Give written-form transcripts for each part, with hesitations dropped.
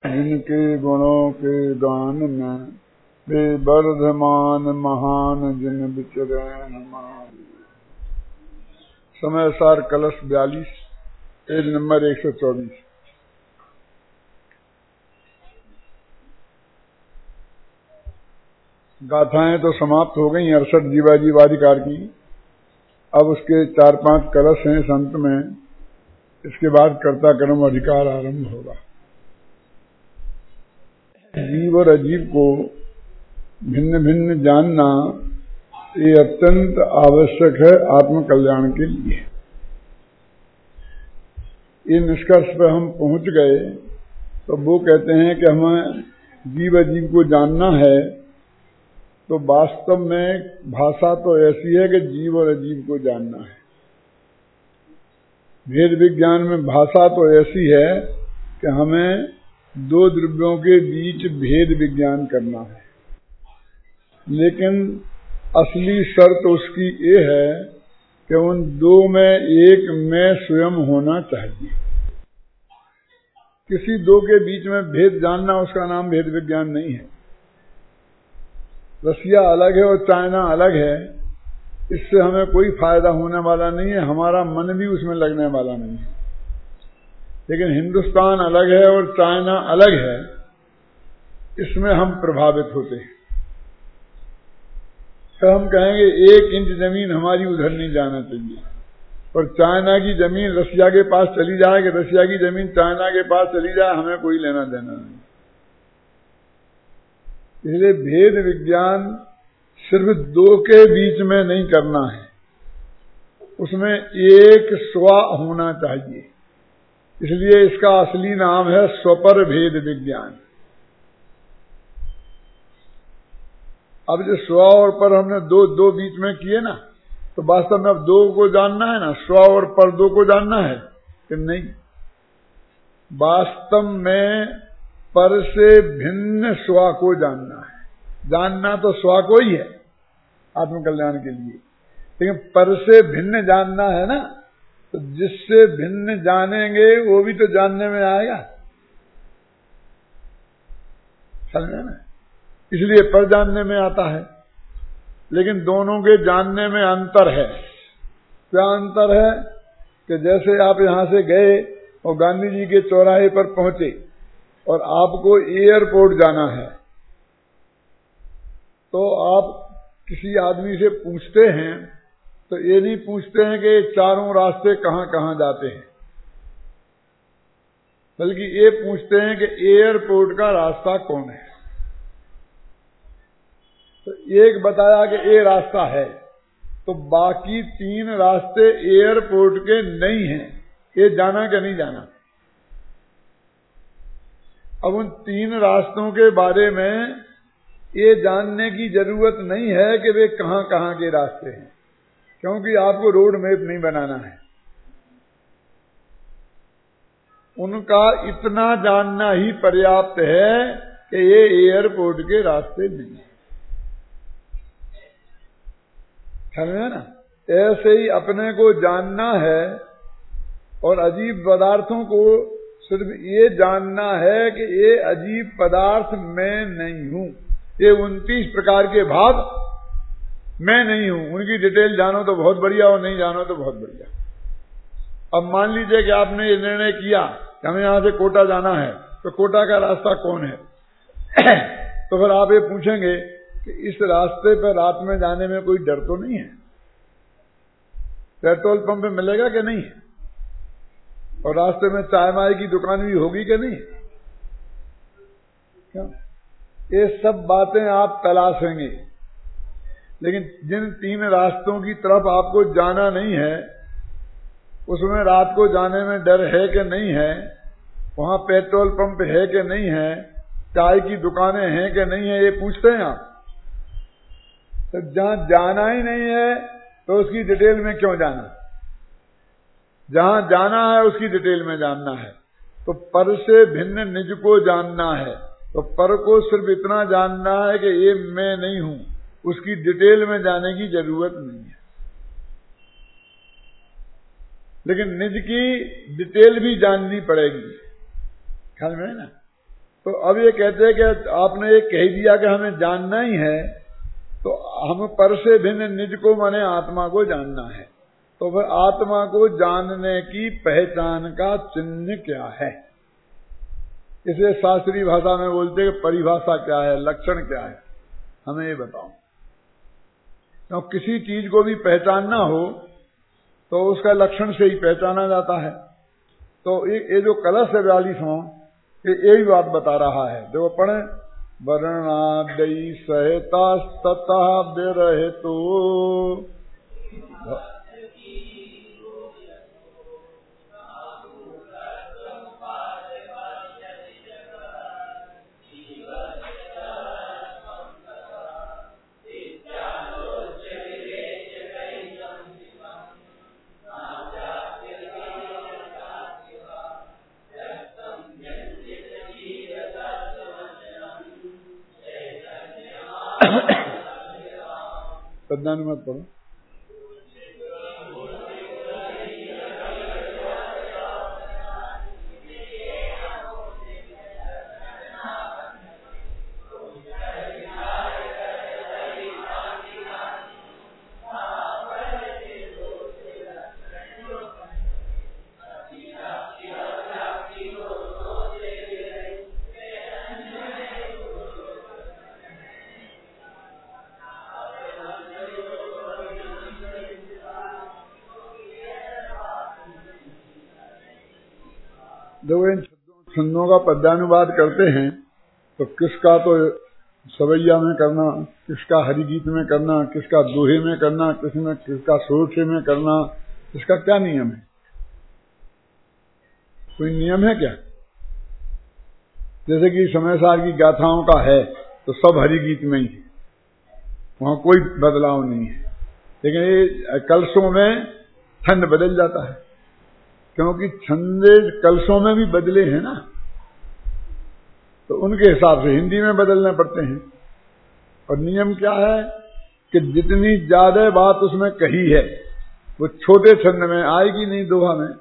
जिनके गुणों के गान में वे वर्धमान महान जिन विचरे हमारी। समय सार कलश 42 पेज नंबर 124। गाथाएं तो समाप्त हो गई 68 जीवाजी वादिकार की। अब उसके 4-5 कलश हैं संत में। इसके बाद कर्ता कर्म अधिकार आरंभ होगा। जीव और अजीव को भिन्न भिन्न जानना ये अत्यंत आवश्यक है आत्म कल्याण के लिए। ये निष्कर्ष पर हम पहुंच गए तो वो कहते हैं कि हमें जीव अजीव को जानना है, तो वास्तव में भाषा तो ऐसी है कि जीव और अजीव को जानना है। भेद विज्ञान में भाषा तो ऐसी है कि हमें दो द्रव्यों के बीच भेद विज्ञान करना है, लेकिन असली शर्त उसकी ये है कि उन दो में एक में स्वयं होना चाहिए। किसी दो के बीच में भेद जानना उसका नाम भेद विज्ञान नहीं है। रसिया अलग है और चाइना अलग है, इससे हमें कोई फायदा होने वाला नहीं है, हमारा मन भी उसमें लगने वाला नहीं है। लेकिन हिंदुस्तान अलग है और चाइना अलग है, इसमें हम प्रभावित होते हैं। तो हम कहेंगे 1 इंच जमीन हमारी उधर नहीं जाना चाहिए, और चाइना की जमीन रसिया के पास चली जाए कि रसिया की जमीन चाइना के पास चली जाए, हमें कोई लेना देना नहीं। इसलिए भेद विज्ञान सिर्फ दो के बीच में नहीं करना है, उसमें एक स्व होना चाहिए। इसलिए इसका असली नाम है स्वपर भेद विज्ञान। अब जो स्व और पर हमने दो बीच में किए ना, तो वास्तव में अब दो को जानना है ना, स्व और पर दो को जानना है कि नहीं। वास्तव में पर से भिन्न स्व को जानना है। जानना तो स्व को ही है आत्मकल्याण के लिए, लेकिन पर से भिन्न जानना है ना, तो जिससे भिन्न जानेंगे वो भी तो जानने में आएगा, समझे ना। इसलिए पर जानने में आता है, लेकिन दोनों के जानने में अंतर है। क्या अंतर है कि जैसे आप यहां से गए और गांधी जी के चौराहे पर पहुंचे और आपको एयरपोर्ट जाना है, तो आप किसी आदमी से पूछते हैं तो ये नहीं पूछते हैं कि चारों रास्ते कहां कहां जाते हैं, बल्कि ये पूछते हैं कि एयरपोर्ट का रास्ता कौन है। तो एक बताया कि ये रास्ता है, तो बाकी 3 रास्ते एयरपोर्ट के नहीं हैं, ये जाना कि नहीं जाना। अब उन 3 रास्तों के बारे में ये जानने की जरूरत नहीं है कि वे कहां कहां के रास्ते हैं, क्योंकि आपको रोड मैप नहीं बनाना है। उनका इतना जानना ही पर्याप्त है कि ये एयरपोर्ट के रास्ते नहीं है, समझे ना। ऐसे ही अपने को जानना है और अजीब पदार्थों को सिर्फ ये जानना है कि ये अजीब पदार्थ मैं नहीं हूं। ये 29 प्रकार के भाव मैं नहीं हूं, उनकी डिटेल जानो तो बहुत बढ़िया और नहीं जानो तो बहुत बढ़िया। अब मान लीजिए कि आपने ये निर्णय किया कि हमें यहां से कोटा जाना है, तो कोटा का रास्ता कौन है तो फिर आप ये पूछेंगे कि इस रास्ते पर रात में जाने में कोई डर तो नहीं है, पेट्रोल पंप मिलेगा कि नहीं, और रास्ते में चाय माय की दुकान भी होगी कि नहीं। क्या ये सब बातें आप तलाशेंगे, लेकिन जिन 3 रास्तों की तरफ आपको जाना नहीं है, उसमें रात को जाने में डर है कि नहीं है, वहां पेट्रोल पंप है कि नहीं है, चाय की दुकानें हैं कि नहीं है, ये पूछते हैं आप। तो जहां जाना ही नहीं है तो उसकी डिटेल में क्यों जाना। जहां जाना है उसकी डिटेल में जानना है। तो पर से भिन्न निज को जानना है, तो पर को सिर्फ इतना जानना है कि ये मैं नहीं हूं, उसकी डिटेल में जाने की जरूरत नहीं है। लेकिन निज की डिटेल भी जाननी पड़ेगी, ख्याल में है ना। तो अब ये कहते हैं कि आपने ये कह दिया कि हमें जानना ही है, तो हम पर से भिन्न निज को माने आत्मा को जानना है। तो फिर आत्मा को जानने की पहचान का चिन्ह क्या है? इसे शास्त्रीय भाषा में बोलते हैं परिभाषा क्या है, लक्षण क्या है, हमें ये बताओ। तो किसी चीज को भी पहचानना हो तो उसका लक्षण से ही पहचाना जाता है। तो ये जो कलश है 42वां, ये यही बात बता रहा है। देखो पढ़े, वर्णादयी सहता तथा विरहे तो पद्यानुवाद पढ़ो। देखो इन छंदों का पद्यानुवाद करते हैं तो किसका तो सवैया में करना, किसका हरिगीत में करना, किसका दोहे में करना, किसका सोरठे में करना, इसका क्या नियम है? कोई नियम है क्या? जैसे कि समय सार की गाथाओं का है तो सब हरिगीत में ही है, वहां कोई बदलाव नहीं है। लेकिन ये कलशों में छंद बदल जाता है, क्योंकि छंदे कलशों में भी बदले हैं ना, तो उनके हिसाब से हिंदी में बदलने पड़ते हैं। और नियम क्या है कि जितनी ज्यादा बात उसमें कही है वो छोटे छंद में आएगी नहीं, दोहा में।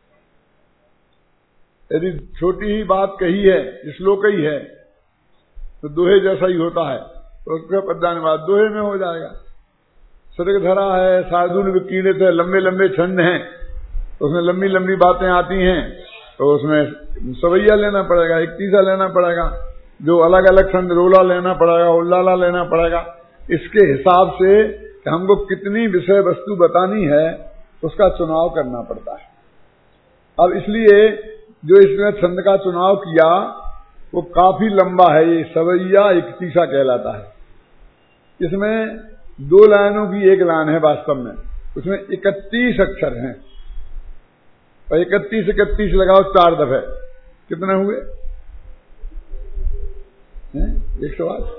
यदि छोटी ही बात कही है, श्लोक ही है, तो दोहे जैसा ही होता है, तो उसका पद्यानुवाद दोहे में हो जाएगा। सड़क धरा है, शार्दूल विकीर्णित है, लंबे लंबे छंद हैं, तो उसमें लंबी लंबी बातें आती हैं, तो उसमें सवैया लेना पड़ेगा, एक तीसा लेना पड़ेगा, जो अलग अलग छंद रोला लेना पड़ेगा, उल्लाला लेना पड़ेगा। इसके हिसाब से कि हमको कितनी विषय वस्तु बतानी है उसका चुनाव करना पड़ता है। अब इसलिए जो इसने छंद का चुनाव किया वो काफी लंबा है, ये सवैया एक तीसा कहलाता है। इसमें 2 लाइनों की एक लाइन है वास्तव में, उसमें 31 अक्षर हैं, और 31 लगाओ 4 दफे, कितने हुए? 108।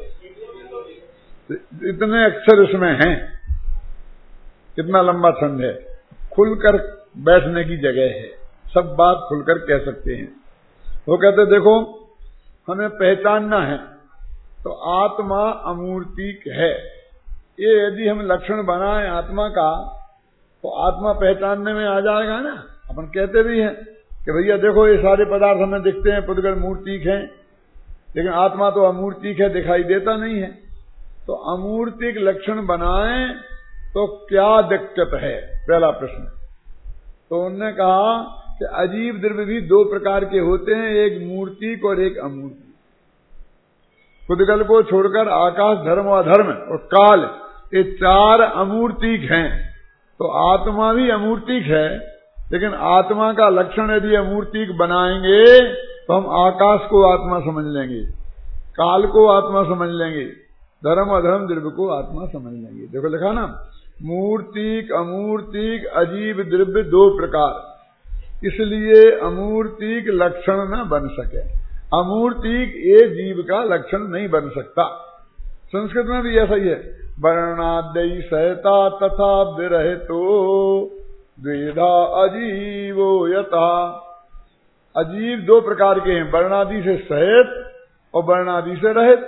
इतने अक्षर इसमें हैं, कितना लंबा छंद है। खुलकर बैठने की जगह है, सब बात खुलकर कह सकते हैं। वो कहते देखो हमें पहचानना है तो आत्मा अमूर्तिक है, ये यदि हम लक्षण बनाएं आत्मा का तो आत्मा पहचानने में आ जाएगा ना। अपन कहते भी हैं कि भैया देखो ये सारे पदार्थ हमें दिखते हैं, पुद्गल मूर्तिक हैं, लेकिन आत्मा तो अमूर्तिक है, दिखाई देता नहीं है। तो अमूर्तिक लक्षण बनाएं तो क्या दिक्कत है, पहला प्रश्न। तो उन्होंने कहा कि अजीब द्रव्य भी 2 प्रकार के होते हैं, एक मूर्तिक और एक अमूर्तिक। पुद्गल को छोड़कर आकाश, धर्म और अधर्म और काल, ये 4 अमूर्तिक हैं। तो आत्मा भी अमूर्तिक है, लेकिन आत्मा का लक्षण यदि अमूर्तिक बनाएंगे तो हम आकाश को आत्मा समझ लेंगे, काल को आत्मा समझ लेंगे, धर्म अधर्म द्रव्य को आत्मा समझ लेंगे। देखो लिखा ना, मूर्तिक अमूर्तिक अजीब द्रव्य 2 प्रकार, इसलिए अमूर्तिक लक्षण न बन सके। अमूर्तिक ये जीव का लक्षण नहीं बन सकता। संस्कृत में भी ऐसा ही है, वर्णाद्ययी सहता तथा विरहे तो द्विधा अजीवो यथा। अजीव 2 प्रकार के हैं, वर्णादि से सहित और वर्णादि से रहित।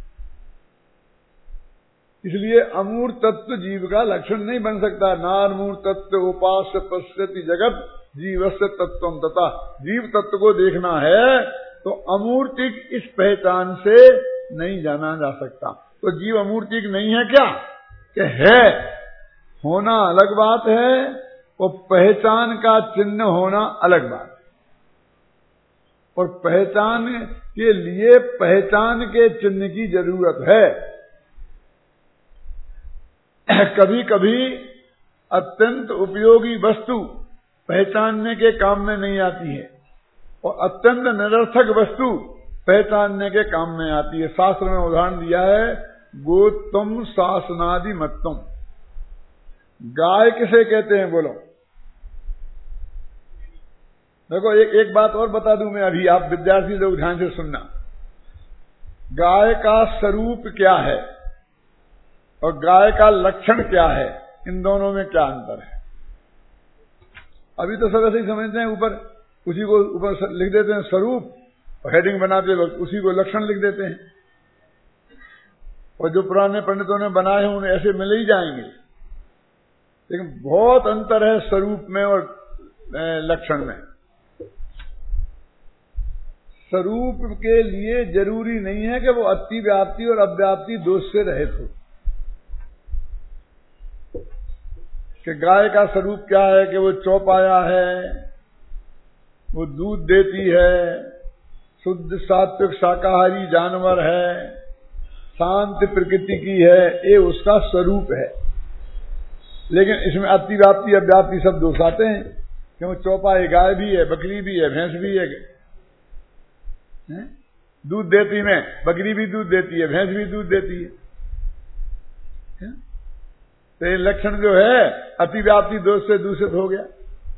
इसलिए अमूर्त तत्व जीव का लक्षण नहीं बन सकता। नामूर्त तत्व उपास्य पश्यति जगत जीवस्य तत्वम तथा। जीव तत्व को देखना है तो अमूर्तिक इस पहचान से नहीं जाना जा सकता। तो जीव अमूर्तिक नहीं है क्या? कि है, होना अलग बात है और पहचान का चिन्ह होना अलग बात है। और पहचान के लिए पहचान के चिन्ह की जरूरत है। कभी कभी अत्यंत उपयोगी वस्तु पहचानने के काम में नहीं आती है और अत्यंत निरर्थक वस्तु पहचानने के काम में आती है। शास्त्र में उदाहरण दिया है, गोत्तम शासनादि मत्तम। गाय किसे कहते हैं बोलो? देखो एक बात और बता दूं मैं अभी, आप विद्यार्थी लोग ध्यान से सुनना। गाय का स्वरूप क्या है और गाय का लक्षण क्या है, इन दोनों में क्या अंतर है? अभी तो सब ऐसे ही समझते हैं, ऊपर उसी को ऊपर लिख देते हैं स्वरूप और हेडिंग बनाते लोग उसी को लक्षण लिख देते हैं। और जो पुराने पंडितों ने बनाए हैं उन्हें ऐसे मिल ही जाएंगे, लेकिन बहुत अंतर है स्वरूप में और लक्षण में। स्वरूप के लिए जरूरी नहीं है कि वो अतिव्याप्ति और अव्याप्ति दोष से रहित हो। कि गाय का स्वरूप क्या है? कि वो चौपाया है, वो दूध देती है, शुद्ध सात्विक शाकाहारी जानवर है, शांत प्रकृति की है, ये उसका स्वरूप है। लेकिन इसमें अतिव्याप्ति अव्याप्ति सब दोष आते हैं। क्यों? चौपाई गाय भी है, बकरी भी है, भैंस भी है। दूध देती में बकरी भी दूध देती है, भैंस भी दूध देती है। तो ये लक्षण जो है अतिव्याप्ति दोष से दूषित हो गया।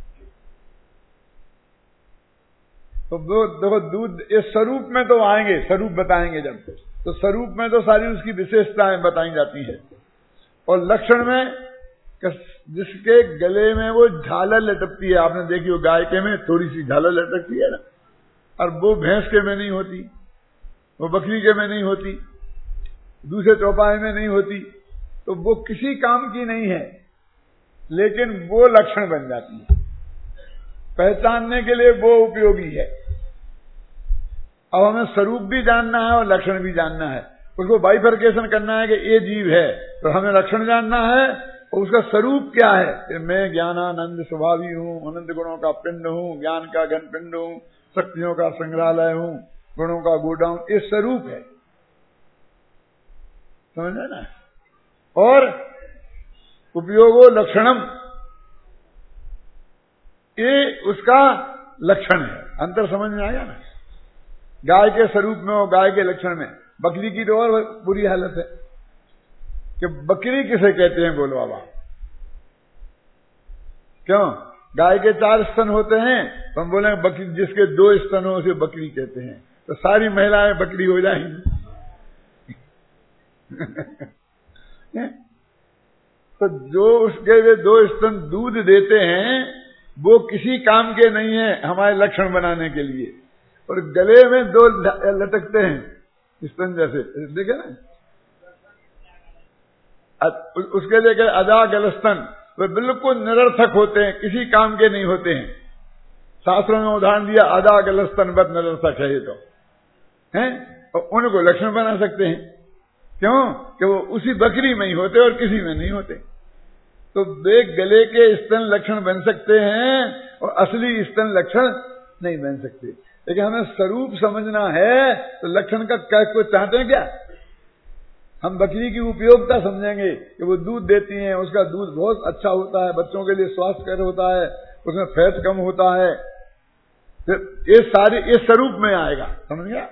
तो देखो दूध, ये स्वरूप में तो आएंगे, स्वरूप बताएंगे जब, तो स्वरूप में तो सारी उसकी विशेषताएं बताई जाती है। और लक्षण में जिसके गले में वो झालर लटकती है, आपने देखी हो गाय के में थोड़ी सी झालर लटकती है ना, और वो भैंस के में नहीं होती, वो बकरी के में नहीं होती, दूसरे चौपाई में नहीं होती, तो वो किसी काम की नहीं है, लेकिन वो लक्षण बन जाती है। पहचानने के लिए वो उपयोगी है। अब हमें स्वरूप भी जानना है और लक्षण भी जानना है। उसको बाइफरकेशन करना है कि ये जीव है तो हमें लक्षण जानना है और उसका स्वरूप क्या है कि मैं ज्ञानानंद स्वभावी हूं, अनंत गुणों का पिंड हूं, ज्ञान का घन पिंड हूं, शक्तियों का संग्रहालय हूं, गुणों का गोडाउन, ये स्वरूप है। समझे ना? और उपयोगो लक्षणम, ये उसका लक्षण है। अंतर समझ में आया ना? गाय के स्वरूप में और गाय के लक्षण में। बकरी की तो और बुरी हालत है कि बकरी किसे कहते हैं बोलो अब आप? क्यों? गाय के 4 स्तन होते हैं तो हम बोलेंगे बकरी, जिसके 2 स्तन हो उसे बकरी कहते हैं, तो सारी महिलाएं बकरी हो जाएंगी। तो जो उसके वे 2 स्तन दूध देते हैं वो किसी काम के नहीं है हमारे लक्षण बनाने के लिए। और गले में 2 लटकते हैं स्तन जैसे, देखे ना, उसके लिए अजा गलस्तन, वे बिल्कुल निरर्थक होते हैं, किसी काम के नहीं होते हैं। शास्त्रों में उदाहरण दिया अजा गलस्तन बद निरर्थक है ये तो हैं, और उनको लक्षण बना सकते हैं। क्यों? कि वो उसी बकरी में ही होते और किसी में नहीं होते। तो वे गले के स्तन लक्षण बन सकते हैं और असली स्तन लक्षण नहीं बन सकते। लेकिन हमें स्वरूप समझना है तो लक्षण का क्या को चाहते हैं क्या? हम बकरी की उपयोगिता समझेंगे कि वो दूध देती हैं, उसका दूध बहुत अच्छा होता है, बच्चों के लिए स्वास्थ्यकर होता है, उसमें फैट कम होता है। ये सारे ये स्वरूप में आएगा, समझ गया?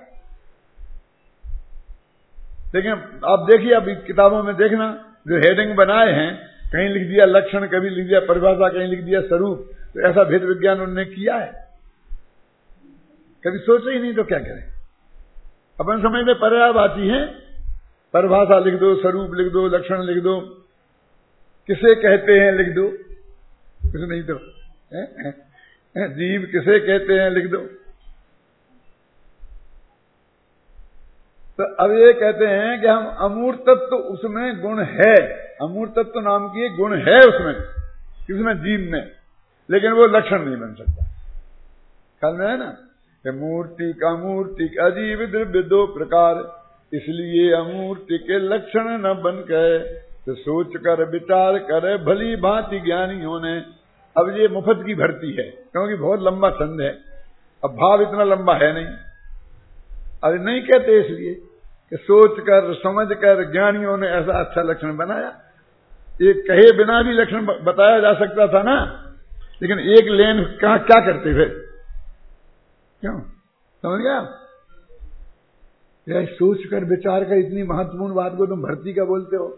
लेकिन आप देखिए, अभी किताबों में देखना जो हेडिंग बनाए हैं, कहीं लिख दिया लक्षण, कभी लिख दिया परिभाषा, कहीं लिख दिया स्वरूप। तो ऐसा भेद विज्ञान उन्होंने किया है? कभी सोचा ही नहीं तो क्या करें? अपन समझ में पर्यायवाची है, परिभाषा लिख दो, स्वरूप लिख दो, लक्षण लिख दो, किसे कहते हैं लिख दो, कुछ नहीं तो जीव किसे कहते हैं लिख दो। तो अब ये कहते हैं कि हम अमूर्तत्व तो उसमें गुण है, अमूर्तत्व तो नाम की गुण है उसमें, किसमें? जीव में, लेकिन वो लक्षण नहीं बन सकता। ख्याल में है ना? मूर्ति का मूर्ति अजीब द्रव्य दो प्रकार, इसलिए अमूर्ति के लक्षण न बन गए, तो सोच कर विचार करे भली भांति ज्ञानियों ने। अब ये मुफ्त की भर्ती है, क्योंकि बहुत लंबा छंद है, अब भाव इतना लंबा है नहीं। अरे नहीं कहते इसलिए कि सोच कर समझ कर ज्ञानियों ने ऐसा अच्छा लक्षण बनाया। एक कहे बिना भी लक्षण बताया जा सकता था ना, लेकिन एक लेन कहा क्या करते फिर, क्यों? समझ गया? यह सोच कर विचार कर इतनी महत्वपूर्ण बात को तुम भर्ती का बोलते हो,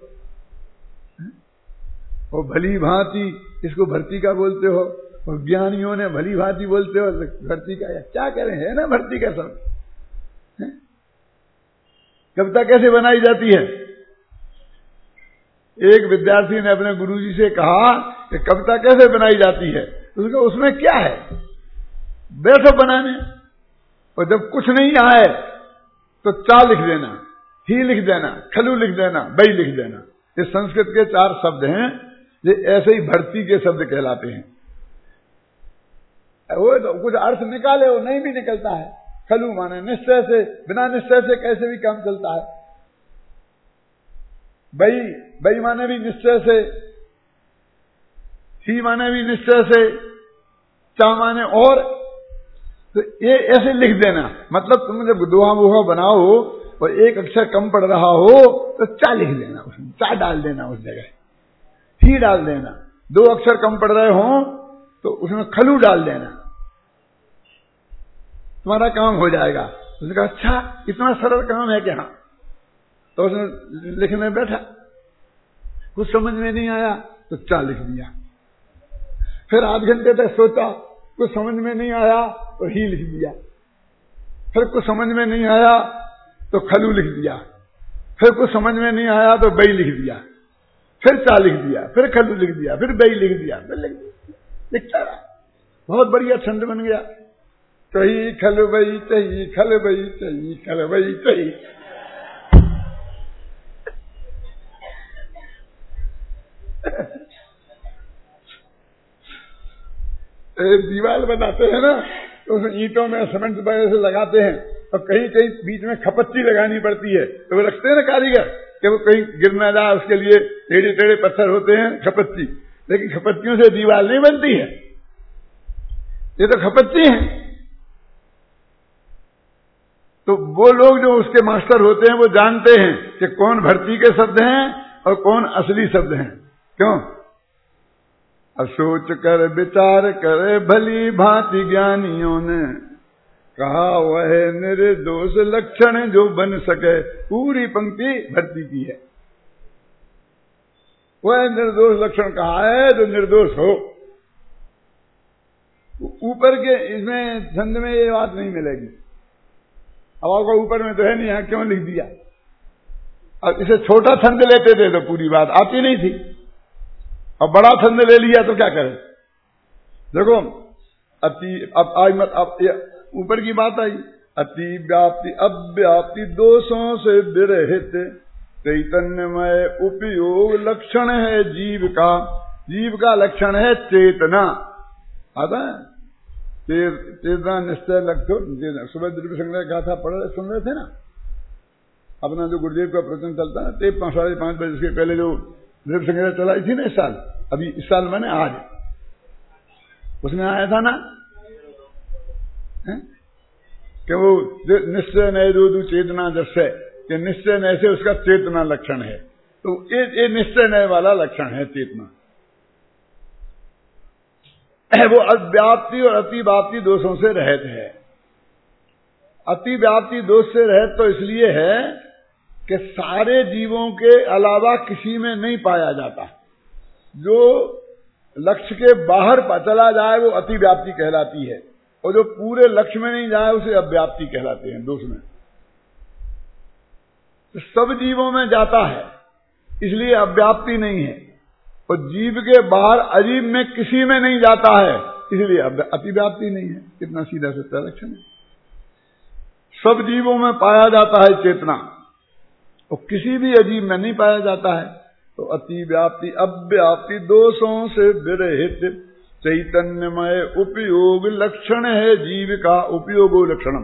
और भली भांति इसको भर्ती का बोलते हो, और ज्ञानियों ने भली भांति बोलते हो भर्ती का। क्या कह रहे हैं ना भर्ती का सब? कविता कैसे बनाई जाती है? एक विद्यार्थी ने अपने गुरुजी से कहा कि कविता कैसे बनाई जाती है? उसका उसमें क्या है, बैठो बनाने, और जब कुछ नहीं आए तो चा लिख देना, ही लिख देना, खलू लिख देना, बई लिख देना। ये संस्कृत के 4 शब्द हैं, ये ऐसे ही भर्ती के शब्द कहलाते हैं। वो तो कुछ अर्थ निकाले, वो नहीं भी निकलता है। खलू माने निश्चय से, बिना निश्चय से कैसे भी काम चलता है। बई माने भी निश्चय से, ही माने भी निश्चय से, चा माने और, तो ये ऐसे लिख देना। मतलब तुम जब दोहा वोहा बनाओ और एक अक्षर कम पड़ रहा हो तो चा लिख देना, उसमें चा डाल देना, उस जगह ही डाल देना। 2 अक्षर कम पड़ रहे हो तो उसमें खलू डाल देना, तुम्हारा काम हो जाएगा। उसने कहा अच्छा इतना सरल काम है क्या? तो उसने लिखने बैठा, कुछ समझ में नहीं आया तो चा लिख दिया। फिर आध घंटे तक सोचा, कुछ समझ में नहीं आया तो ही लिख दिया। फिर कुछ समझ में नहीं आया तो खलू लिख दिया। फिर कुछ समझ में नहीं आया तो बई लिख दिया। फिर चा लिख दिया, फिर खलू लिख दिया, फिर बई लिख दिया, फिर लिखता रहा। बहुत बढ़िया छंद बन गया। कही खल बई चही, खल बई चही, खल बई चही। दीवार बनाते हैं ना, तो उसमें ईंटों में सीमेंट वगैरह से लगाते हैं, और कहीं कहीं बीच में खपच्ची लगानी पड़ती है, तो वो रखते हैं ना कारीगर कि वो कहीं गिर ना जाए, उसके लिए टेढ़े टेढ़े पत्थर होते हैं खपच्ची। लेकिन खपच्चियों से दीवार नहीं बनती है, ये तो खपच्ची है। तो वो लोग जो उसके मास्टर होते हैं वो जानते हैं कि कौन भर्ती के शब्द हैं और कौन असली शब्द हैं। क्यों? सोच कर विचार करे भली भांति ज्ञानियों ने, कहा वह निर्दोष लक्षण जो बन सके। पूरी पंक्ति भर्ती की है। वह निर्दोष लक्षण कहा है जो निर्दोष हो। ऊपर के इसमें छंद में ये बात नहीं मिलेगी। अब आपका ऊपर में तो है नहीं, यहां क्यों लिख दिया? अब इसे छोटा छंद लेते थे तो पूरी बात आती नहीं थी, अब बड़ा छंद ले लिया तो क्या करें? देखो अब ऊपर की बात आई, अति व्याप्ति अव्याप्ति दोषों से विरहित चैतन्यमय उपयोग लक्षण है जीव का। जीव का लक्षण है चेतना। आता है चेतना निश्चय लक्षण। सुबह द्रव्य संग्रह गाथा पढ़ सुन रहे थे ना, अपना जो गुरुदेव का प्रवचन चलता है 5:30 बजे के पहले जो द्रव्य संग्रह चलाई थी ना इस साल, अभी इस साल मैंने आज, उसमें आया था ना कि वो निश्चय नय दो चेतना जैसे, कि निश्चय नय से उसका चेतना लक्षण है। तो ये निश्चय नय वाला लक्षण है चेतना। वो अव्याप्ति और अतिव्याप्ति दोषों से रहित है। अतिव्याप्ति दोष से रहित तो इसलिए है कि सारे जीवों के अलावा किसी में नहीं पाया जाता। जो लक्ष्य के बाहर चला जाए वो अतिव्याप्ति कहलाती है, और जो पूरे लक्ष्य में नहीं जाए उसे अव्याप्ति कहलाते हैं दोष में। तो सब जीवों में जाता है इसलिए अव्याप्ति नहीं है, और जीव के बाहर अजीब में किसी में नहीं जाता है इसलिए अतिव्याप्ति नहीं है। कितना सीधा सच्चा लक्षण है। सब जीवों में पाया जाता है चेतना, और किसी भी अजीब में नहीं पाया जाता है। तो अतिव्याप्ति अव्याप्ति दोषों से विरहित चैतन्यमय उपयोग लक्षण है जीव का, उपयोगो लक्षणम।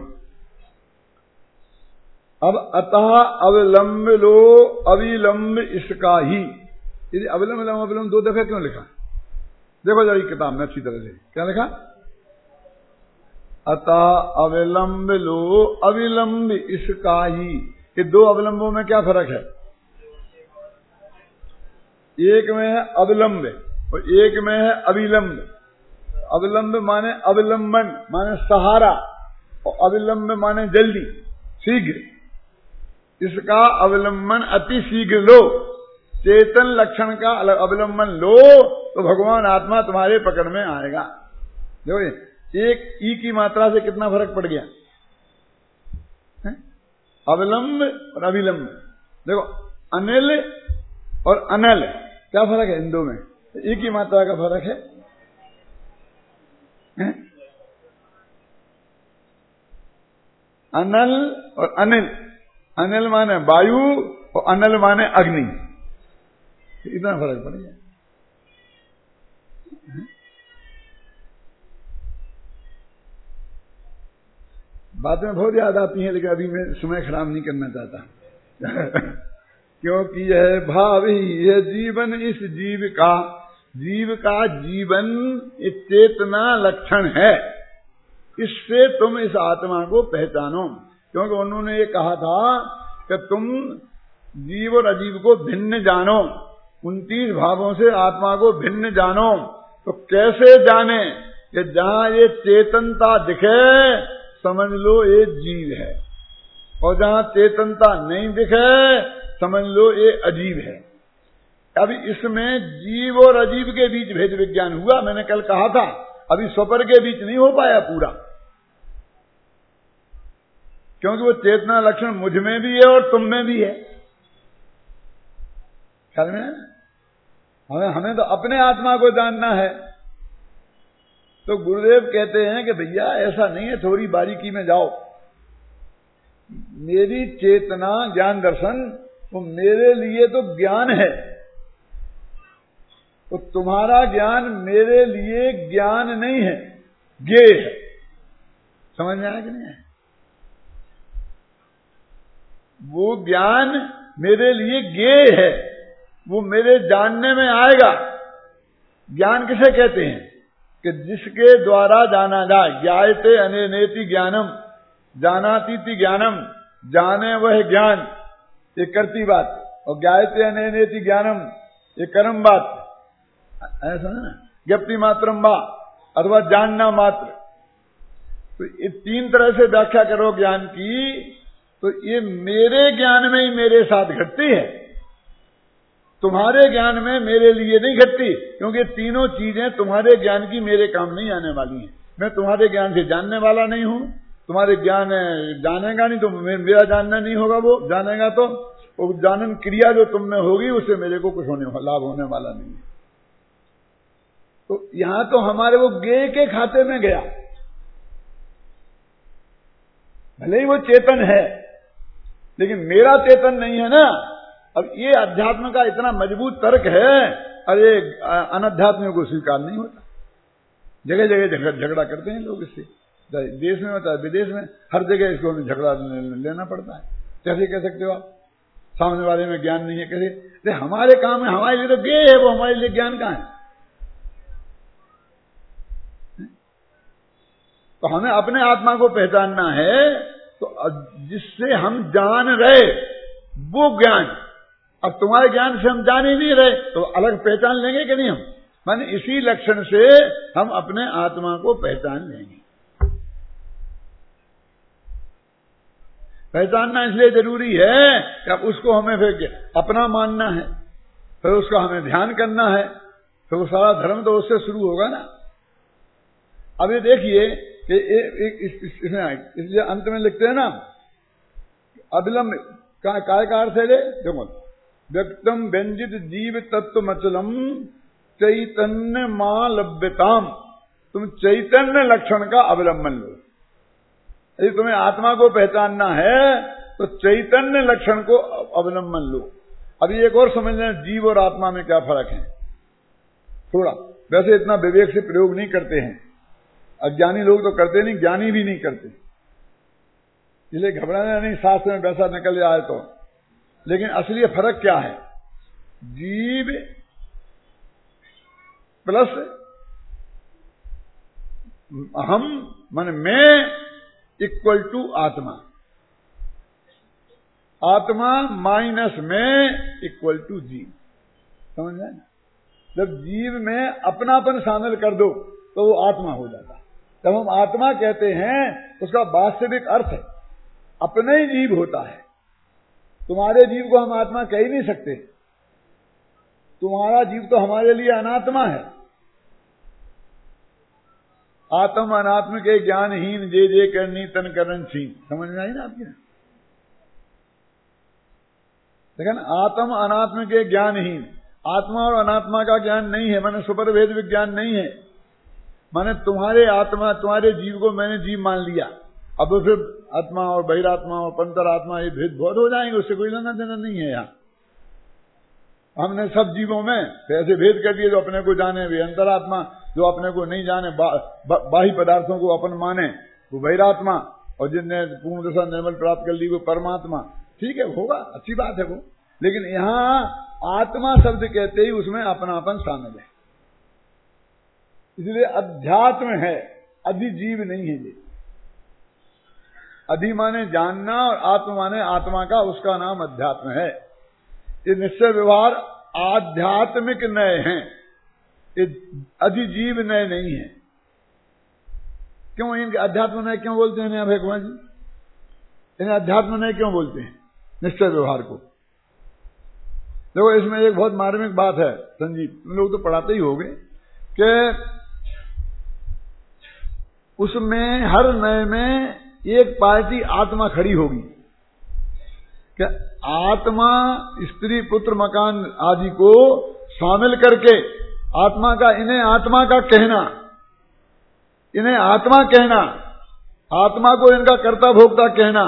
अब अतः अविलंब लो अविलंब इसका ही, यदि अविलंब अविलंब दो दफे क्यों लिखा? देखो जरा किताब में अच्छी तरह से क्या लिखा, अतः अविलंब लो अविलंब इसका ही। ये दो अविलंबों में क्या फर्क है? एक में है अविलंब और एक में है अविलंब। अविलंब माने अविलंबन माने सहारा, और अविलंब माने जल्दी शीघ्र। इसका अवलंबन अति शीघ्र लो, चेतन लक्षण का अवलंबन लो तो भगवान आत्मा तुम्हारे पकड़ में आएगा। देखो एक ई की मात्रा से कितना फर्क पड़ गया, अविलंब और अविलंब। देखो अनिल और अनल क्या फर्क है इन दो में? ई की मात्रा का फर्क है। अनल और अनिल, अनिल माने वायु और अनल माने अग्नि, इतना फर्क पड़ गया। बातें बहुत याद आती हैं, लेकिन अभी मैं समय खराब नहीं करना चाहता क्योंकि यह भाव ही यह जीवन, इस जीव का जीवन एक चेतना लक्षण है। इससे तुम इस आत्मा को पहचानो, क्योंकि उन्होंने ये कहा था कि तुम जीव और अजीव को भिन्न जानो, 29 भावों से आत्मा को भिन्न जानो। तो कैसे जाने कि जहां ये चेतनता दिखे समझ लो ये जीव है, और जहां चेतनता नहीं दिखे समझ लो ये अजीव है। अभी इसमें जीव और अजीव के बीच भेद विज्ञान हुआ, मैंने कल कहा था। अभी स्वपर के बीच नहीं हो पाया पूरा, क्योंकि वो चेतना लक्षण मुझ में भी है और तुम में भी है। ख्याल में हमें तो अपने आत्मा को जानना है। तो गुरुदेव कहते हैं कि भैया ऐसा नहीं है, थोड़ी बारीकी में जाओ। मेरी चेतना ज्ञान दर्शन वो मेरे लिए तो ज्ञान है, तो तुम्हारा ज्ञान मेरे लिए ज्ञान नहीं है, ज्ञेय है। समझ में आया कि नहीं है? वो ज्ञान मेरे लिए ज्ञेय है, वो मेरे जानने में आएगा। ज्ञान किसे कहते हैं कि जिसके द्वारा जाना जाए। ज्ञायते अनेनेति ज्ञानम, जानातीति ज्ञानम, जाने वह ज्ञान, ये करती बात। और ज्ञायते अनेनेति ज्ञानम, ये कर्म बात। ऐसा है ना, ज्ञप्ति मात्रम बा, अथवा जानना मात्र। तो ये तीन तरह से व्याख्या करो ज्ञान की, तो ये मेरे ज्ञान में ही मेरे साथ घटती है, तुम्हारे ज्ञान में मेरे लिए नहीं घटती, क्योंकि तीनों चीजें तुम्हारे ज्ञान की मेरे काम नहीं आने वाली हैं। मैं तुम्हारे ज्ञान से जानने वाला नहीं हूं, तुम्हारे ज्ञान जानेगा नहीं तो मेरा जानना नहीं होगा। वो जानेगा तो वो जानन क्रिया जो तुम में होगी उससे मेरे को कुछ लाभ होने वाला नहीं है। तो यहां तो हमारे वो ज्ञेय के खाते में गया, भले ही वो चेतन है लेकिन मेरा चेतन नहीं है ना। अब ये अध्यात्म का इतना मजबूत तर्क है, अरे अनाध्यात्मियों को स्वीकार नहीं होता। जगह जगह झगड़ा करते हैं लोग इससे, देश में होता है विदेश में, हर जगह इसको हमें झगड़ा लेना पड़ता है। कैसे कह सकते हो आप सामने वाले में ज्ञान नहीं है? कैसे? हमारे काम है, हमारे लिए तो ज्ञेय है, वो हमारे लिए ज्ञान कहां है? तो हमें अपने आत्मा को पहचानना है, तो जिससे हम जान रहे वो ज्ञान। अब तुम्हारे ज्ञान से हम जान ही नहीं रहे तो अलग पहचान लेंगे कि नहीं हम? माने इसी लक्षण से हम अपने आत्मा को पहचान लेंगे। पहचानना इसलिए जरूरी है कि अब उसको हमें फिर अपना मानना है, फिर उसका हमें ध्यान करना है, फिर वो सारा धर्म तो उससे शुरू होगा ना। अब ये देखिए कि इसलिए अंत में लिखते हैं ना, अविलंब काय का अर्थ है? देखो, व्यक्तम व्यंजित जीव तत्व मचलम चैतन्य मां लभ्यताम। तुम चैतन्य लक्षण का अवलंबन लो। यदि तुम्हें आत्मा को पहचानना है तो चैतन्य लक्षण को अवलंबन लो। अभी एक और समझ लें, जीव और आत्मा में क्या फर्क है थोड़ा। वैसे इतना विवेक से प्रयोग नहीं करते हैं। अज्ञानी लोग तो करते नहीं, ज्ञानी भी नहीं करते, इसलिए घबराना नहीं शास्त्र में वैसा निकल जाए तो। लेकिन असली फर्क क्या है? जीव प्लस हम मन मैं इक्वल टू आत्मा, आत्मा माइनस मैं इक्वल टू जीव। समझ में? जब जीव में अपनापन शामिल कर दो तो वो आत्मा हो जाता है। जब हम आत्मा कहते हैं उसका वास्तविक अर्थ है अपने ही जीव होता है। तुम्हारे जीव को हम आत्मा कह ही नहीं सकते, तुम्हारा जीव तो हमारे लिए अनात्मा है। आत्म अनात्म के ज्ञानहीन जे जे करनी तन करन छीन। समझ में आई ना आपकी? लेकिन आत्म अनात्म के ज्ञानहीन, आत्मा और अनात्मा का ज्ञान नहीं है, माने सुपर भेद विज्ञान नहीं है। माने तुम्हारे आत्मा, तुम्हारे जीव को मैंने जीव मान लिया, अब तो फिर आत्मा और बहिरात्मा और पंतरात्मा ये भेद बहुत हो जाएंगे, उससे कोई लेना देना नहीं है। यहाँ हमने सब जीवों में ऐसे भेद कर दिए, जो अपने को जाने वे अंतरात्मा, जो अपने को नहीं जाने बाह्य पदार्थों को अपन माने वो बहिरात्मा, और जिनने पूर्ण दशा निर्मल प्राप्त कर ली वो परमात्मा। ठीक है, होगा, अच्छी बात है वो। लेकिन यहाँ आत्मा शब्द कहते ही उसमें अपनापन शामिल है, इसलिए अध्यात्म है, अधिजीव नहीं है ये। अधि माने जानना और आत्मा माने आत्मा का, उसका नाम अध्यात्म है। ये निश्चय व्यवहार आध्यात्मिक नए हैं, ये अधिजीव नए नहीं है। क्यों इनके अध्यात्म नए क्यों बोलते हैं भगवान जी? इन्हें अध्यात्म नए क्यों बोलते हैं निश्चय व्यवहार को? देखो इसमें एक बहुत मार्मिक बात है संजीव, तुम लोग तो पढ़ाते ही होगे कि उसमें हर नए में एक पार्टी आत्मा खड़ी होगी कि आत्मा स्त्री पुत्र मकान आदि को शामिल करके आत्मा का, इन्हें आत्मा का कहना, इन्हें आत्मा कहना, आत्मा को इनका कर्ता भोक्ता कहना,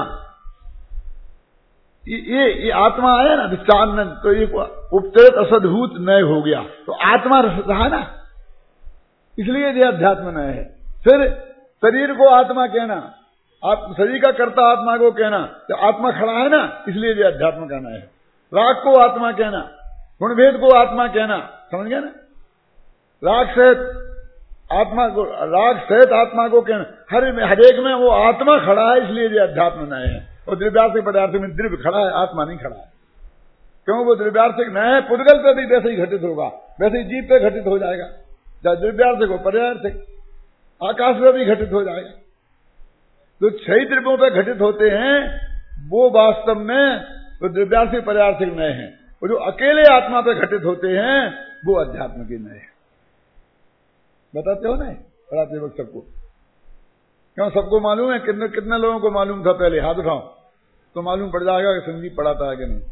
ये आत्मा आया ना विचार न, तो ये उपचरित असद्भूत नय हो गया, तो आत्मा रहा ना, इसलिए ये अध्यात्म नय है। फिर शरीर को आत्मा कहना, आप शरीर का कर्ता आत्मा को कहना, तो आत्मा खड़ा है ना, इसलिए ये अध्यात्म कहना है। राग को आत्मा कहना, गुणभेद को आत्मा कहना, समझ गया ना? राग सहित आत्मा को, राग सहित आत्मा को कहना, हरेक में वो आत्मा खड़ा है, इसलिए ये अध्यात्म नय है। और द्रव्यार्थिक पदार्थ में द्रव्य खड़ा है, आत्मा नहीं खड़ा है। क्यों? वो द्रव्यार्थिक नय है, पुद्गल पे भी वैसे ही घटित होगा, वैसे ही जीव पे घटित हो जाएगा। चाहे द्रव्यार्थिक हो, पर्यार्थिक, आकाश में भी घटित हो जाएगा। जो 6 द्रव्यों पे घटित होते हैं वो वास्तव में तो द्रव्यार्थिक पर्यार्थिक नय हैं, और जो अकेले आत्मा पे घटित होते हैं वो अध्यात्म के नय है। बताते हो ना, पढ़ाते वक्त सबको? क्यों सबको मालूम है? कितने लोगों को मालूम था? पहले हाथ उठाओ तो मालूम पड़ जाएगा कि संजीव पढ़ाता है कि नहीं।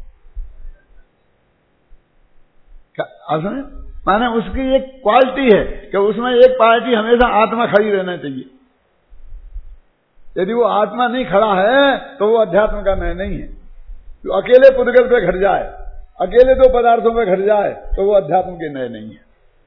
माने उसकी एक क्वालिटी है कि उसमें एक पार्टी हमेशा आत्मा खड़ी रहना चाहिए। यदि वो आत्मा नहीं खड़ा है तो वो अध्यात्म का नय नहीं है। तो अकेले पुद्गल पे घट जाए, अकेले 2 पदार्थों पे घट जाए तो वो अध्यात्म के नय नहीं है।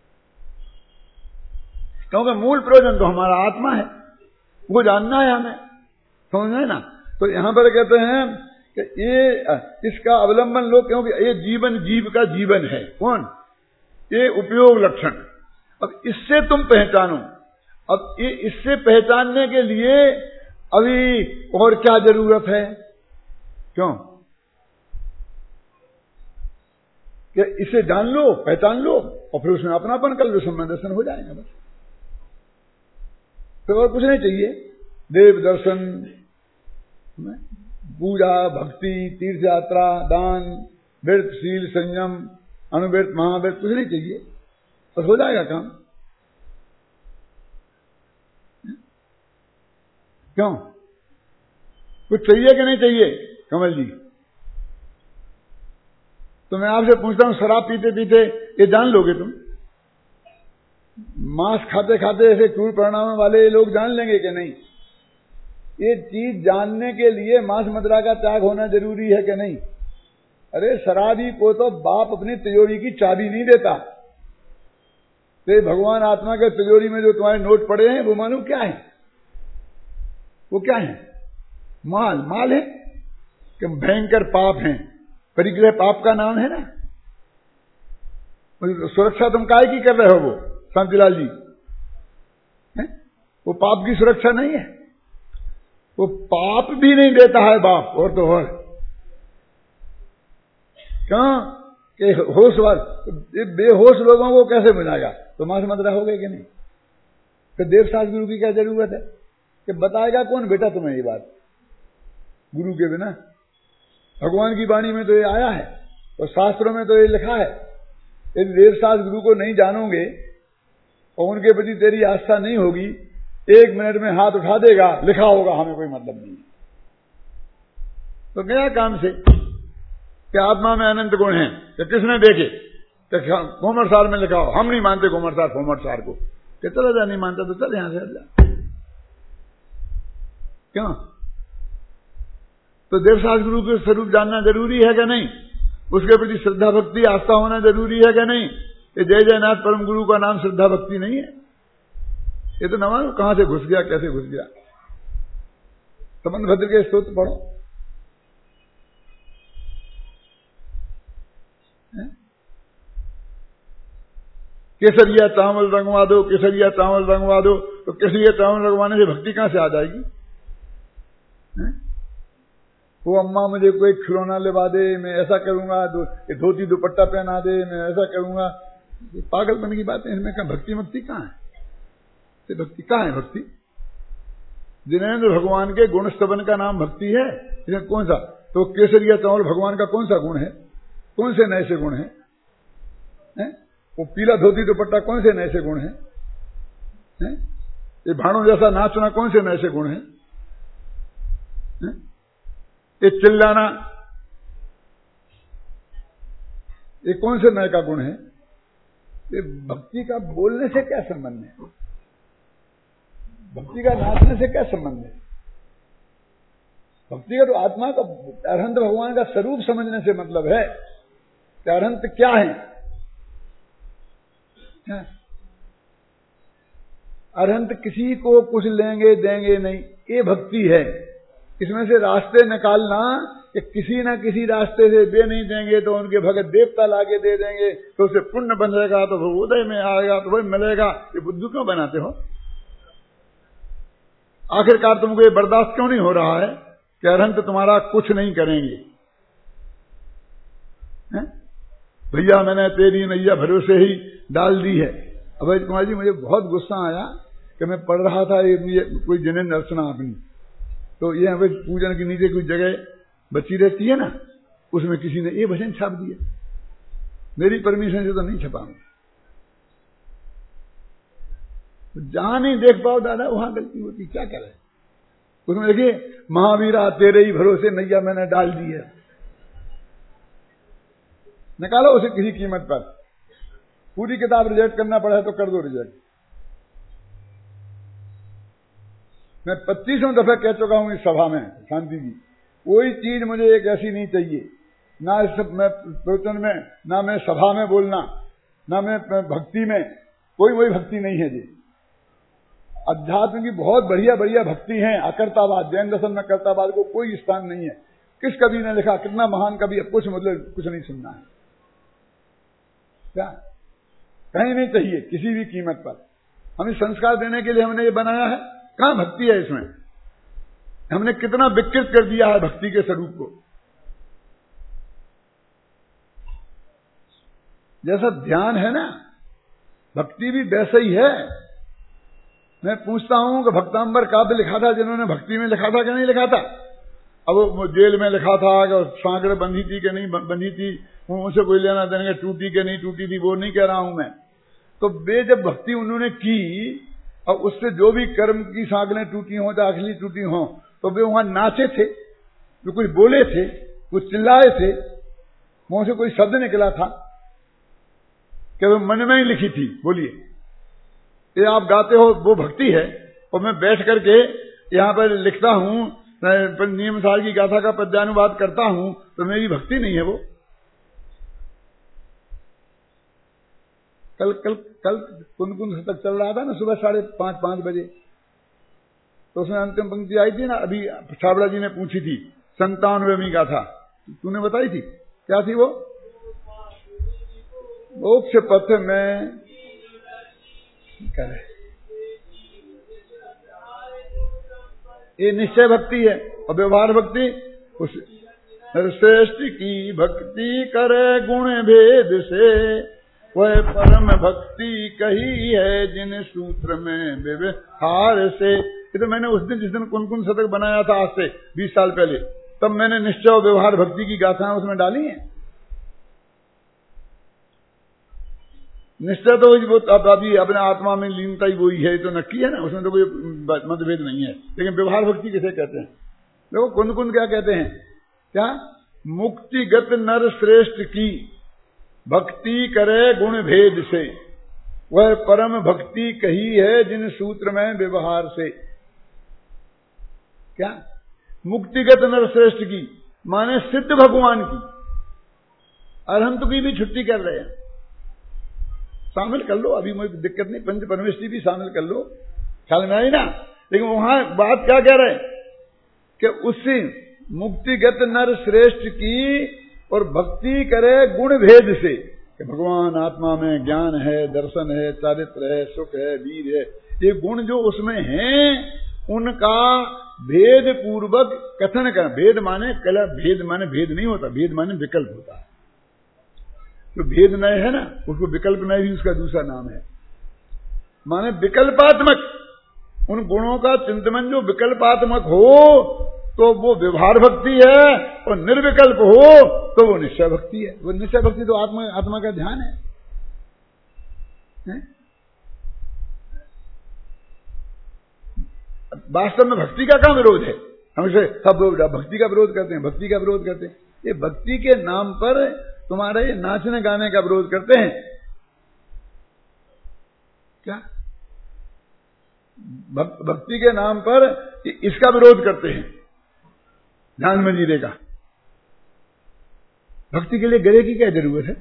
क्योंकि मूल प्रयोजन तो हमारा आत्मा है, वो जानना है हमें, समझ में ना? तो यहां पर कहते हैं कि ये इसका अवलंबन लोग, क्योंकि ये जीवन जीव का जीवन है। कौन? ये उपयोग लक्षण। अब इससे तुम पहचानो। अब ये इससे पहचानने के लिए अभी और क्या जरूरत है? क्यों? कि इसे जान लो, पहचान लो, और फिर उसमें अपनापन कर लो, सम्मान दर्शन हो जाएगा बस। तो और कुछ नहीं चाहिए। देव दर्शन, पूजा, भक्ति, तीर्थ यात्रा, दान, व्रत, शील, संयम, अनुव्रत, महाव्रत, कुछ नहीं चाहिए, बस हो जाएगा काम। क्यों? कुछ चाहिए कि नहीं चाहिए कमल जी? तो मैं आपसे पूछता हूं, शराब पीते पीते ये जान लोगे तुम? मांस खाते खाते ऐसे क्रूर परिणाम वाले लोग जान लेंगे कि नहीं? ये चीज जानने के लिए मांस मदिरा का त्याग होना जरूरी है कि नहीं? अरे शराबी को तो बाप अपनी तिजोरी की चाबी नहीं देता, तो भगवान आत्मा के तिजोरी में जो तुम्हारे नोट पड़े हैं वो मालूम क्या है? वो क्या है? माल है कि भयंकर पाप है। परिग्रह पाप का नाम है ना। सुरक्षा तुम काहे की कर रहे हो? वो शांतिलाल जी है? वो पाप की सुरक्षा नहीं है। वो पाप भी नहीं देता है बाप, और तो और क्यों कि होशवार बेहोश लोगों को कैसे मिलाएगा? तुम समझ रहे होगे कि नहीं? तो देवशास्त्र गुरु की क्या जरूरत है कि बताएगा कौन बेटा तुम्हें ये बात? गुरु के बिना। भगवान की वाणी में तो ये आया है और शास्त्रों में तो ये लिखा है। यदि देवशास्त्र गुरु को नहीं जानोगे और उनके प्रति तेरी आस्था नहीं होगी, 1 मिनट में हाथ उठा देगा, लिखा होगा, हमें कोई मतलब नहीं। तो गया काम से कि आत्मा में अनंत गुण हैं। कि किसने देखे? घूमर सार में लिखा हो। हम नहीं मानते घूमर सार घूमर सार को। कि चला जा, नहीं मानता तो चल यहां से जा। क्यों? तो देवशास्त्र गुरु के स्वरूप जानना जरूरी है क्या नहीं? उसके प्रति श्रद्धा भक्ति आस्था होना जरूरी है क्या नहीं? ये जय जयनाथ परम गुरु का नाम श्रद्धा भक्ति नहीं है? ये तो न मालूम कहां से घुस गया, कैसे घुस गया। संबंध भद्र के स्तोत्र पढ़ो। केसरिया चावल रंगवा दो, केसरिया चावल रंगवा दो। तो केसरिया चावल रंगवाने से भक्ति कहां से आ जाएगी? वो अम्मा मुझे कोई खिलौना लिवा दे, मैं ऐसा करूंगा, धोती दुपट्टा पहना दे, मैं ऐसा करूंगा। पागलपन की बात है। इसमें कहां भक्ति मक्ति कहां है? भक्ति कहां है? भक्ति जिनेंद्र भगवान के गुण स्तवन का नाम भक्ति है। इसमें कौन सा? तो केसरिया चावल भगवान का कौन सा गुण है? कौन से नए से गुण है? वो पीला धोती दुपट्टा कौन से नए से गुण है? ये भाणों जैसा नाचना कौन से नए से गुण है? ये चिल्लाना ये कौन से नए का गुण है? ये भक्ति का बोलने से क्या संबंध है? भक्ति का नाचने से क्या संबंध है? भक्ति का तो आत्मा का अरहंत भगवान का स्वरूप समझने से मतलब है कि अरहंत क्या है। अरहंत किसी को कुछ लेंगे देंगे नहीं, ये भक्ति है। इसमें से रास्ते निकालना कि किसी ना किसी रास्ते से दे नहीं देंगे तो उनके भगत देवता लाके दे देंगे तो उसे पुण्य बनेगा, तो वो उदय में आएगा, तो वही मिलेगा। ये बुद्धू क्यों बनाते हो? आखिरकार तुमको ये बर्दाश्त क्यों नहीं हो रहा है कि अरहंत तुम्हारा कुछ नहीं करेंगे? भैया मैंने तेरी नैया भरोसे ही डाल दी है। अभय कुमार जी, मुझे बहुत गुस्सा आया कि मैं पढ़ रहा था ये कोई जिनेंद्र अर्चना अपनी, तो ये अभय पूजन के नीचे कोई जगह बची रहती है ना, उसमें किसी ने ये भजन छाप दिया। मेरी परमिशन से तो नहीं छपाऊंगा। जहां नहीं देख पाओ दादा वहां गलती होती, क्या करे? उसमें देखिए, महावीरा तेरे ही भरोसे नैया मैंने डाल दी है। निकालो उसे किसी कीमत पर। पूरी किताब रिजेक्ट करना पड़ा है तो कर दो रिजेक्ट। मैं 25 दफे कह चुका हूं इस सभा में, शांति जी, कोई चीज मुझे एक ऐसी नहीं चाहिए, ना इस मैं प्रवचन में, ना मैं सभा में बोलना, ना मैं भक्ति में, कोई भक्ति नहीं है जी। अध्यात्म की बहुत बढ़िया बढ़िया भक्ति है। अकर्तावाद, जैन दर्शन में कर्तावाद को कोई स्थान नहीं है। किस कवि ने लिखा? कितना महान कवि है, कुछ मतलब कुछ नहीं सुनना है क्या? कहीं नहीं चाहिए किसी भी कीमत पर। हमें संस्कार देने के लिए हमने ये बनाया है। कहां भक्ति है इसमें? हमने कितना विकृत कर दिया है भक्ति के स्वरूप को। जैसा ध्यान है ना, भक्ति भी वैसा ही है। मैं पूछता हूं कि भक्तांबर काव्य लिखा था जिन्होंने भक्ति में लिखा था कि नहीं लिखा था? अब वो जेल में लिखा था कि सांकड़ बंधी थी कि नहीं बंधी थी, उनसे कोई लेना देने, टूटी कि नहीं टूटी थी, वो नहीं कह रहा हूं मैं। तो वे जब भक्ति उन्होंने की और उससे जो भी कर्म की सांकड़ें टूटी हों या अखिली टूटी हों, तो वे वहां नाचे थे, जो कुछ बोले थे, कुछ चिल्लाए थे, मुंह से कोई शब्द निकला था कि वो मन में ही लिखी थी। बोलिए, ये आप गाते हो वो भक्ति है, और मैं बैठ करके यहां पर लिखता हूं, नियम सार की गाथा का पद्यानुवाद करता हूं, तो मेरी भक्ति नहीं है वो। कल कल कुंद तक चल रहा था ना, सुबह 5:30 बजे, तो उसमें अंतिम पंक्ति आई थी ना, अभी छाबड़ा जी ने पूछी थी, 97वीं का था, तूने बताई थी, क्या थी वो? मोक्ष पथ में करे, ये निश्चय भक्ति है। और व्यवहार भक्ति उस श्रेष्ठ की भक्ति करे गुण भेद से, वह परम भक्ति कही है जिन सूत्र में व्यवहार से। ये तो मैंने उस दिन, जिस दिन कुन शतक बनाया था, आज से 20 साल पहले, तब मैंने निश्चय और व्यवहार भक्ति की गाथाएं उसमें डाली हैं। निश्चय तो वो अभी अपने आत्मा में लीनता ही वही है, तो नक्की है ना, उसमें तो कोई मतभेद नहीं है। लेकिन व्यवहार भक्ति किसे कहते हैं? देखो कुंद क्या कहते हैं, क्या? मुक्तिगत नर श्रेष्ठ की भक्ति करे गुण भेद से, वह परम भक्ति कही है जिन सूत्र में व्यवहार से। क्या? मुक्तिगत नर श्रेष्ठ की माने सिद्ध भगवान की, अरहंत की भी छुट्टी कर रहे हैं, शामिल कर लो, अभी मुझे दिक्कत नहीं, पंच परमेष्टि भी शामिल कर लो, ख्याल में आई ना। लेकिन वहां बात क्या कह रहे हैं कि उससे मुक्तिगत नर श्रेष्ठ की और भक्ति करे गुण भेद से, कि भगवान आत्मा में ज्ञान है, दर्शन है, चारित्र है, सुख है, वीर है, ये गुण जो उसमें हैं उनका भेद पूर्वक कथन कर। भेद माने कला, भेद माने भेद नहीं होता, भेद माने विकल्प होता है। तो भेद नय है ना, उसको विकल्प नय भी उसका दूसरा नाम है, माने विकल्पात्मक उन गुणों का चिंतन जो विकल्पात्मक हो तो वो व्यवहार भक्ति है, और निर्विकल्प हो तो वो निश्चय भक्ति है। वो निश्चय भक्ति तो आत्मा का ध्यान है? वास्तव में भक्ति का क्या विरोध है? हमसे सब लोग भक्ति का विरोध करते हैं, भक्ति का विरोध करते हैं। ये भक्ति के नाम पर तुम्हारे ये नाचने गाने का विरोध करते हैं क्या? भक्ति के नाम पर इसका विरोध करते हैं, ध्यान में जीरे का। भक्ति के लिए गले की क्या जरूरत है?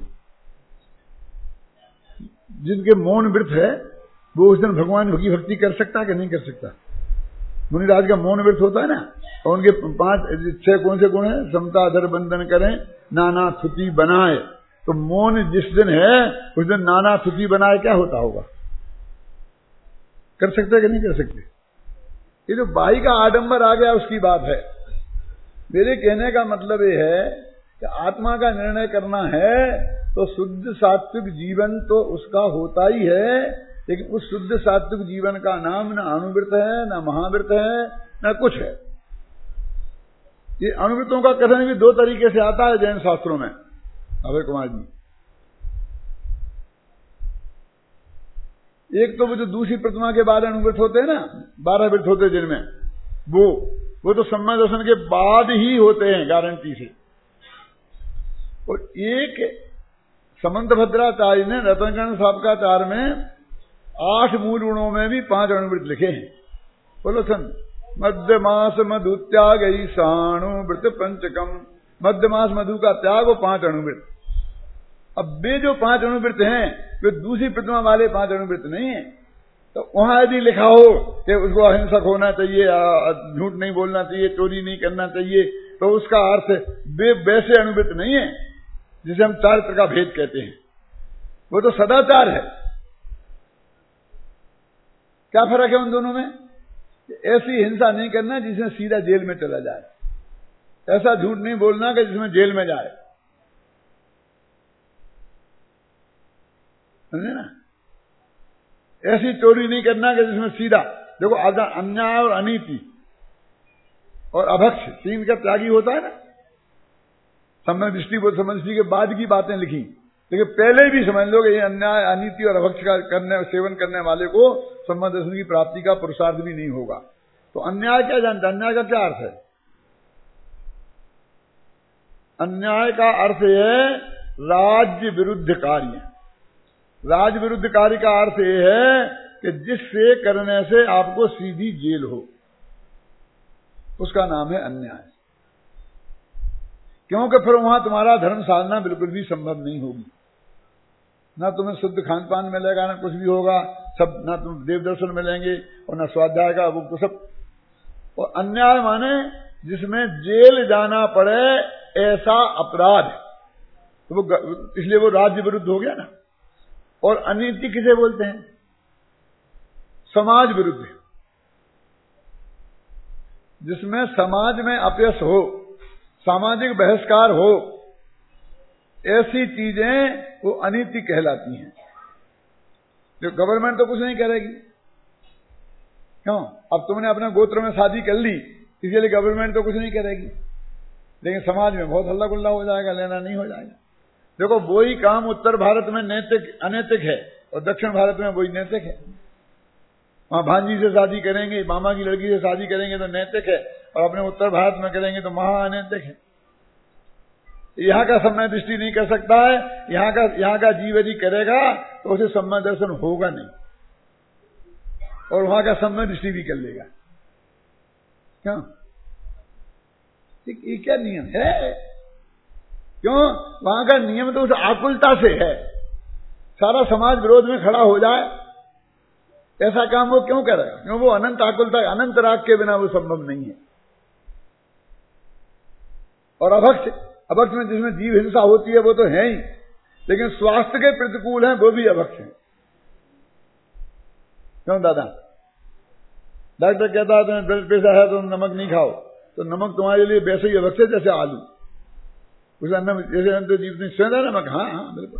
जिनके मौन व्रत है वो उस दिन भगवान की भक्ति कर सकता है कि नहीं कर सकता? मुनिराज का मौन व्रत होता है ना, और उनके 5-6 कौन से गुण है? समता धर बंधन करें, नाना थुति बनाए। तो मौन जिस दिन है उस दिन नाना थुति बनाए क्या होता होगा? कर सकते कि नहीं कर सकते? ये जो बाई का आडंबर आ गया उसकी बात है। मेरे कहने का मतलब ये है कि आत्मा का निर्णय करना है तो शुद्ध सात्विक जीवन तो उसका होता ही है, लेकिन उस शुद्ध सात्विक जीवन का नाम न अनुव्रत है, न महाव्रत है, न कुछ है। ये अनुव्रतों का कथन भी 2 तरीके से आता है जैन शास्त्रों में, अभय कुमार जी। एक तो वो जो दूसरी प्रतिमा के बाद अनुव्रत होते हैं ना, 12 व्रत होते हैं जिनमें, वो तो सम्यक दर्शन के बाद ही होते हैं गारंटी से। और एक समंत भद्राचार्य ने रत्नकर्ण साबकाचार्य में 8 मूल गुणों में भी 5 अनुव्रत लिखे हैं। बोलो सन, मध्य मास मधु त्याग ईशाणु व्रत पंचकम, मध्य मास मधु का त्याग और 5 अनुव्रत। अब वे जो 5 अनुव्रत हैं वे दूसरी प्रतिमा वाले 5 अनुव्रत नहीं है। तो वहां यदि लिखा हो कि उसको अहिंसक होना चाहिए, झूठ नहीं बोलना चाहिए, चोरी नहीं करना चाहिए, तो उसका अर्थ वे वैसे अनुव्रत नहीं है जिसे हम चारित्र का भेद कहते हैं। वो तो सदाचार है। क्या फर्क है उन दोनों में? ऐसी हिंसा नहीं करना जिसमें सीधा जेल में चला जाए, ऐसा झूठ नहीं बोलना कि जिसमें जेल में जाए, समझे ना? ऐसी चोरी नहीं करना कि जिसमें सीधा, देखो अन्याय और अनीति और अभक्ष 3 का त्यागी होता है ना। समय दृष्टि के बाद की बातें लिखी, लेकिन पहले भी समझ लो कि ये अन्याय अनीति और अभक्ष का सेवन करने वाले को सम्यक दर्शन की प्राप्ति का पुरुषार्थ भी नहीं होगा। तो अन्याय क्या जानता? अन्याय का क्या अर्थ है? अन्याय का अर्थ है राज्य विरुद्ध कार्य। राज विरुद्ध कार्य का अर्थ यह है कि जिससे करने से आपको सीधी जेल हो, उसका नाम है अन्याय। क्योंकि फिर वहां तुम्हारा धर्म साधना बिल्कुल भी संभव नहीं होगी। ना तुम्हें शुद्ध खान पान मिलेगा, ना कुछ भी होगा, सब ना तुम देव दर्शन मिलेंगे और ना स्वाध्याय का वो तो सब। और अन्याय माने जिसमें जेल जाना पड़े ऐसा अपराध, तो वो इसलिए वो राज्य विरुद्ध हो गया ना। और अनीति किसे बोलते हैं? समाज विरुद्ध, जिसमें समाज में अपयश हो, सामाजिक बहिष्कार हो, ऐसी चीजें वो अनीति कहलाती हैं। जो गवर्नमेंट तो कुछ नहीं करेगी, क्यों? अब तुमने अपने गोत्र में शादी कर ली, इसलिए गवर्नमेंट तो कुछ नहीं करेगी, लेकिन समाज में बहुत हल्ला गुल्ला हो जाएगा, लेना नहीं हो जाएगा। देखो वही काम उत्तर भारत में नैतिक अनैतिक है और दक्षिण भारत में वही नैतिक है। वहां भांजी से शादी करेंगे, मामा की लड़की से शादी करेंगे तो नैतिक है, और अपने उत्तर भारत में करेंगे तो महा अनैतिक है। यहाँ का समय दृष्टि नहीं कर सकता है, यहाँ का जीव यदि करेगा तो उसे समय दर्शन होगा नहीं, और वहां का समय दृष्टि भी कर लेगा। क्यों? ये क्या नियम है? क्यों? वहां का नियम तो उस आकुलता से है, सारा समाज विरोध में खड़ा हो जाए, ऐसा काम वो क्यों करेगा? क्यों? वो अनंत आकुलता, अनंत राग के बिना वो संभव नहीं है। और अभक्ष में जिसमें जीव हिंसा होती है वो तो है ही, लेकिन स्वास्थ्य के प्रतिकूल हैं वो भी अभक्ष हैं। क्यों दादा? डॉक्टर कहता है तुम्हें ब्लड प्रेशर है तो नमक नहीं खाओ, तो नमक तुम्हारे लिए वैसे ही अभक्ष है जैसे आलू, उसे अन्न जैसे अन्न तो जीव नहीं स्वेदा नमक। हाँ बिल्कुल।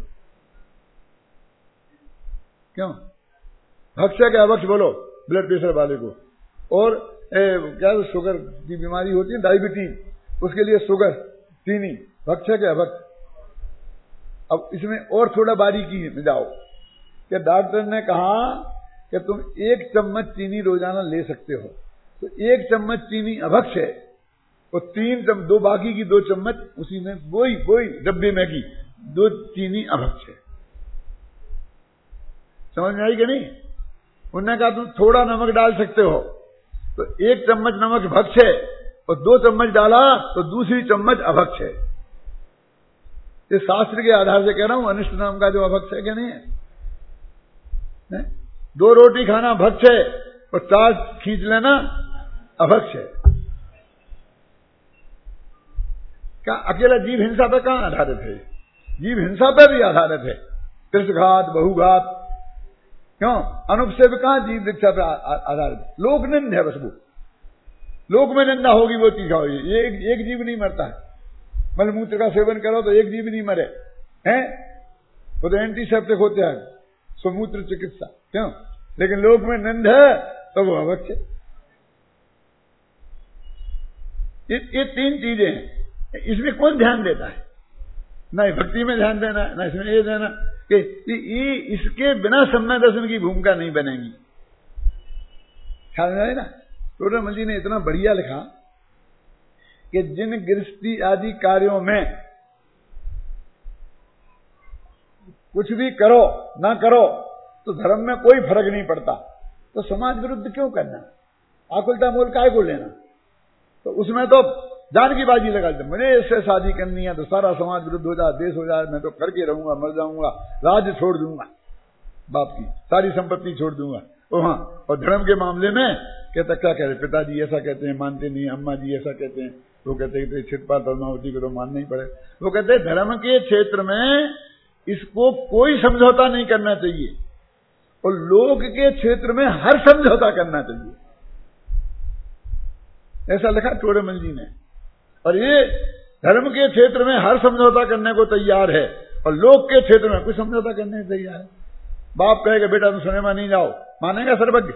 क्यों? भक्ष्य के अभक्ष बोलो ब्लड प्रेशर वाले को। और क्या शुगर की बीमारी होती है, डायबिटीज, उसके लिए शुगर, चीनी, भक्ष्य के अभक्ष। अब इसमें और थोड़ा बारीकी में जाओ कि डॉक्टर ने कहा कि तुम 1 चम्मच चीनी रोजाना ले सकते हो, तो 1 चम्मच चीनी अभक्ष है, और 2 बाकी की 2 चम्मच उसी में वही डब्बे में की 2 चीनी अभक्ष है। समझ में आई कि नहीं? उन्होंने कहा तुम थोड़ा नमक डाल सकते हो, तो 1 चम्मच नमक भक्ष है, और 2 चम्मच डाला तो दूसरी चम्मच अभक्ष है। इस शास्त्र के आधार से कह रहा हूं, अनिष्ट नाम का जो अभक्ष है क्या नहीं है? 2 रोटी खाना भक्ष है और 4 खींच लेना अभक्ष है। क्या अकेला जीव हिंसा पर कहां आधारित है? जीव हिंसा पर भी आधारित है, त्रिशघात, बहुघात। क्यों? अनुपसेव कहां जीव दीक्षा पर आधारित? लोक निंद है बस, वो लोक में निंदा होगी वो चीज होगी। एक जीव नहीं मरता है, मलमूत्र का सेवन करो तो एक जीव नहीं मरे हैं, वो तो एंटीसेप्टिक होते हैं, स्वमूत्र चिकित्सा। क्यों? लेकिन लोक में निंद है तो वो अभक्ष है। ये 3 चीजें हैं, इसमें कौन ध्यान देता है? ना भक्ति में ध्यान देना, ना इसमें ये देना कि ये इसके बिना सम्य दर्शन की भूमिका नहीं बनेगी। ख्याल में आए ना? टोडरमल जी ने इतना बढ़िया लिखा कि जिन गृहस्थी आदि कार्यों में कुछ भी करो ना करो तो धर्म में कोई फर्क नहीं पड़ता, तो समाज विरुद्ध क्यों करना? आकुलता मोल काय को लेना? तो उसमें तो जान की बाजी लगा देते, मुझे इससे शादी करनी है तो सारा समाज विरुद्ध हो जाए, देश हो जाए, मैं तो करके रहूंगा, मर जाऊंगा, राज्य छोड़ दूंगा, बाप की सारी संपत्ति छोड़ दूंगा। और धर्म के मामले में कहता क्या कह रहे, पिताजी ऐसा कहते हैं मानते नहीं, अम्मा जी ऐसा कहते हैं, वो कहते हैं छिटपाट पद्मावती को तो मानना ही पड़े। वो कहते हैं धर्म के क्षेत्र में इसको कोई समझौता नहीं करना चाहिए, और लोक के क्षेत्र में हर समझौता करना चाहिए। ऐसा लिखा टोडरमल जी ने। और ये धर्म के क्षेत्र में हर समझौता करने को तैयार है, और लोक के क्षेत्र में कोई समझौता करने को तैयार है। बाप कहेगा बेटा तुम सिनेमा नहीं जाओ, मानेगा सर्वज्ञ?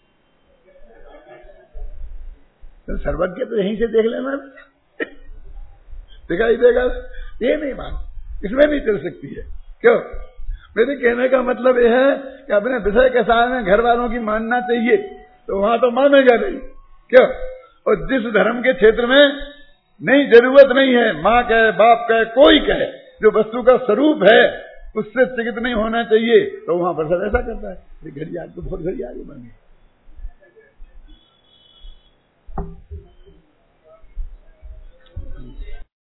तो सर्वज्ञ तो यहीं से देख लेना, दिखाई देगा, ये नहीं मान, इसमें नहीं चल सकती है। क्यों? मेरे कहने का मतलब यह है कि अपने विषय के साथ में घर वालों की मानना चाहिए, तो वहां तो मानेगा नहीं। क्यों? और जिस धर्म के क्षेत्र में नहीं जरूरत नहीं है, माँ कहे, बाप कहे, कोई कहे, जो वस्तु का स्वरूप है उससे चिकित नहीं होना चाहिए, तो वहां पर सब ऐसा करता है। घड़ी आज तो बहुत घड़ी आगे बन गई।